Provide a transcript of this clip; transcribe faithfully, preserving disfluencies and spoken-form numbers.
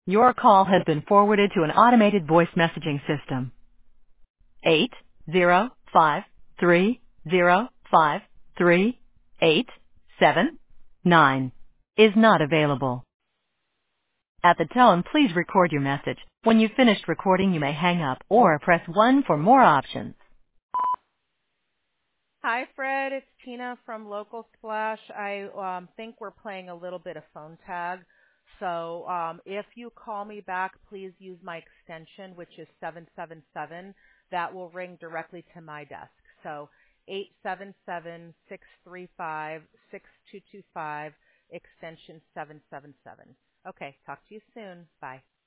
Your call has been forwarded to an automated voice messaging system. Eight zero five three zero five three eight seven nine is not available. At the tone, please record your message. When you've finished recording, you may hang up or press one for more options. Hi, Fred. It's Tina from Local Splash. I um, think we're playing a little bit of phone tag. So um, if you call me back, please use my extension, which is seven seven seven. That will ring directly to my desk. So eight seven seven, six three five, six two two five, extension seven seven seven. Okay, talk to you soon. Bye.